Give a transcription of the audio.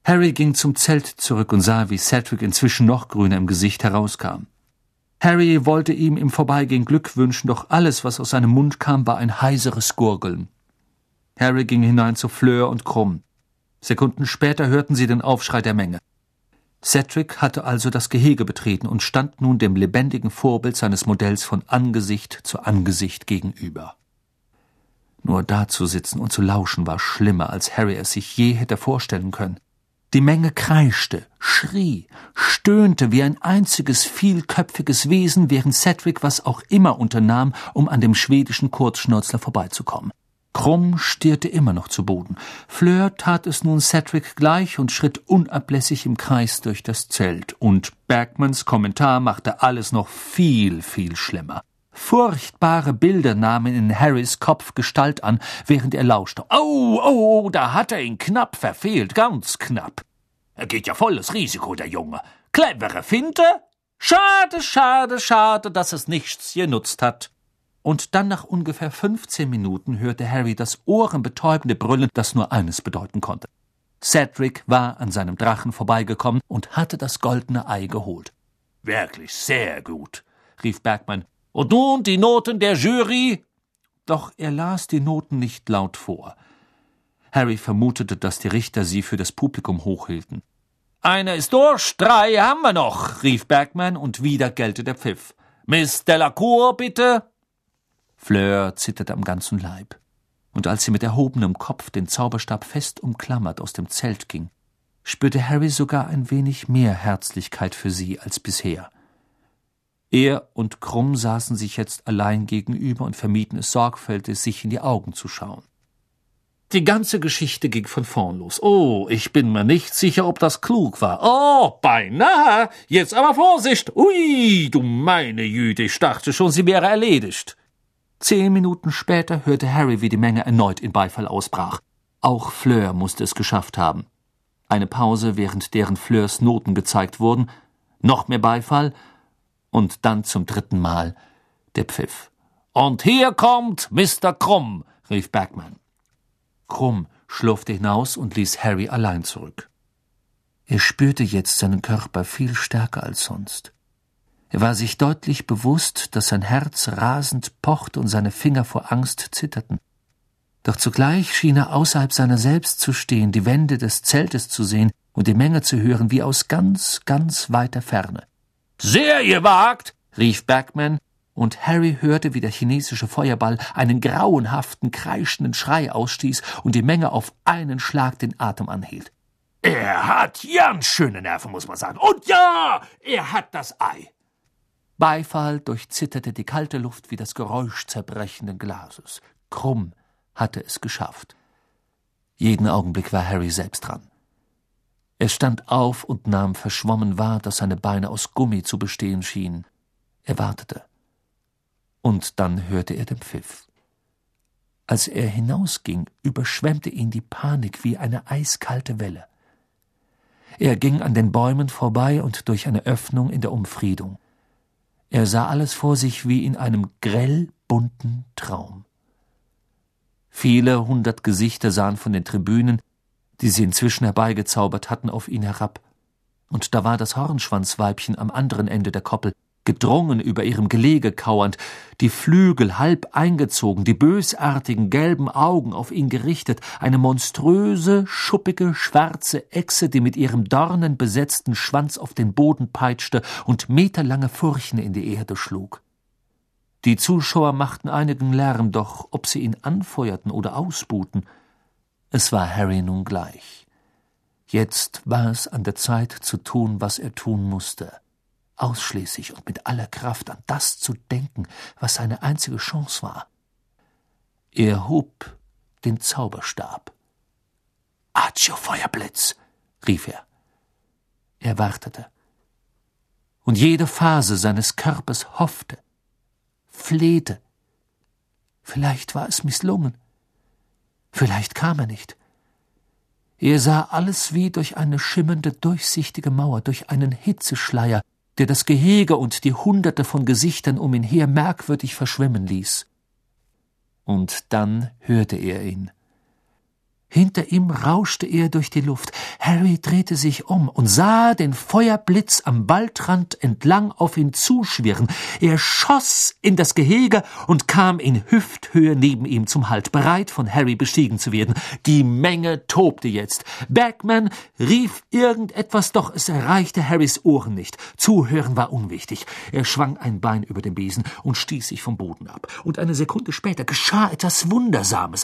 Harry ging zum Zelt zurück und sah, wie Cedric inzwischen noch grüner im Gesicht herauskam. Harry wollte ihm im Vorbeigehen Glück wünschen, doch alles, was aus seinem Mund kam, war ein heiseres Gurgeln. Harry ging hinein zu Fleur und Krumm. Sekunden später hörten sie den Aufschrei der Menge. Cedric hatte also das Gehege betreten und stand nun dem lebendigen Vorbild seines Modells von Angesicht zu Angesicht gegenüber. Nur da zu sitzen und zu lauschen war schlimmer, als Harry es sich je hätte vorstellen können. Die Menge kreischte, schrie, stöhnte wie ein einziges vielköpfiges Wesen, während Cedric was auch immer unternahm, um an dem schwedischen Kurzschnäuzler vorbeizukommen. Krumm stierte immer noch zu Boden. Fleur tat es nun Cedric gleich und schritt unablässig im Kreis durch das Zelt. Und Bergmans Kommentar machte alles noch viel, viel schlimmer. Furchtbare Bilder nahmen in Harrys Kopf Gestalt an, während er lauschte. Oh, da hat er ihn knapp verfehlt, ganz knapp. Er geht ja volles Risiko, der Junge. Clevere Finte? Schade, dass es nichts genutzt hat. Und dann nach ungefähr 15 Minuten hörte Harry das ohrenbetäubende Brüllen, das nur eines bedeuten konnte. Cedric war an seinem Drachen vorbeigekommen und hatte das goldene Ei geholt. »Wirklich sehr gut«, rief Bergman. »Und nun die Noten der Jury?« Doch er las die Noten nicht laut vor. Harry vermutete, dass die Richter sie für das Publikum hochhielten. »Einer ist durch, 3 haben wir noch«, rief Bergman, und wieder gellte der Pfiff. »Miss Delacour, bitte!« Fleur zitterte am ganzen Leib. Und als sie mit erhobenem Kopf, den Zauberstab fest umklammert, aus dem Zelt ging, spürte Harry sogar ein wenig mehr Herzlichkeit für sie als bisher. Er und Krumm saßen sich jetzt allein gegenüber und vermieden es sorgfältig, sich in die Augen zu schauen. Die ganze Geschichte ging von vorn los. Oh, ich bin mir nicht sicher, ob das klug war. Oh, beinahe. Jetzt aber Vorsicht. Ui, du meine Jüde, ich dachte schon, sie wäre erledigt. 10 Minuten später hörte Harry, wie die Menge erneut in Beifall ausbrach. Auch Fleur musste es geschafft haben. Eine Pause, während deren Fleurs Noten gezeigt wurden, noch mehr Beifall und dann zum 3. Mal der Pfiff. »Und hier kommt Mr. Krumm«, rief Bergman. Krumm schlurfte hinaus und ließ Harry allein zurück. Er spürte jetzt seinen Körper viel stärker als sonst. Er war sich deutlich bewusst, dass sein Herz rasend pochte und seine Finger vor Angst zitterten. Doch zugleich schien er außerhalb seiner selbst zu stehen, die Wände des Zeltes zu sehen und die Menge zu hören wie aus ganz, ganz weiter Ferne. »Sehr gewagt«, rief Bergman, und Harry hörte, wie der chinesische Feuerball einen grauenhaften, kreischenden Schrei ausstieß und die Menge auf einen Schlag den Atem anhielt. »Er hat ganz schöne Nerven, muss man sagen. Und ja, er hat das Ei.« Beifall durchzitterte die kalte Luft wie das Geräusch zerbrechenden Glases. Krumm hatte es geschafft. Jeden Augenblick war Harry selbst dran. Er stand auf und nahm verschwommen wahr, dass seine Beine aus Gummi zu bestehen schienen. Er wartete. Und dann hörte er den Pfiff. Als er hinausging, überschwemmte ihn die Panik wie eine eiskalte Welle. Er ging an den Bäumen vorbei und durch eine Öffnung in der Umfriedung. Er sah alles vor sich wie in einem grell bunten Traum. Viele 100 Gesichter sahen von den Tribünen, die sie inzwischen herbeigezaubert hatten, auf ihn herab. Und da war das Hornschwanzweibchen am anderen Ende der Koppel, gedrungen über ihrem Gelege kauernd, die Flügel halb eingezogen, die bösartigen gelben Augen auf ihn gerichtet, eine monströse, schuppige, schwarze Echse, die mit ihrem dornenbesetzten Schwanz auf den Boden peitschte und meterlange Furchen in die Erde schlug. Die Zuschauer machten einigen Lärm, doch ob sie ihn anfeuerten oder ausbuhten, es war Harry nun gleich. Jetzt war es an der Zeit zu tun, was er tun musste. Ausschließlich und mit aller Kraft an das zu denken, was seine einzige Chance war. Er hob den Zauberstab. »Accio, Feuerblitz«, rief er. Er wartete. Und jede Phase seines Körpers hoffte, flehte. Vielleicht war es misslungen. Vielleicht kam er nicht. Er sah alles wie durch eine schimmernde, durchsichtige Mauer, durch einen Hitzeschleier, der das Gehege und die Hunderte von Gesichtern um ihn her merkwürdig verschwimmen ließ. Und dann hörte er ihn. Hinter ihm rauschte er durch die Luft. Harry drehte sich um und sah den Feuerblitz am Waldrand entlang auf ihn zuschwirren. Er schoss in das Gehege und kam in Hüfthöhe neben ihm zum Halt, bereit, von Harry bestiegen zu werden. Die Menge tobte jetzt. Bagman rief irgendetwas, doch es erreichte Harrys Ohren nicht. Zuhören war unwichtig. Er schwang ein Bein über den Besen und stieß sich vom Boden ab. Und eine Sekunde später geschah etwas Wundersames.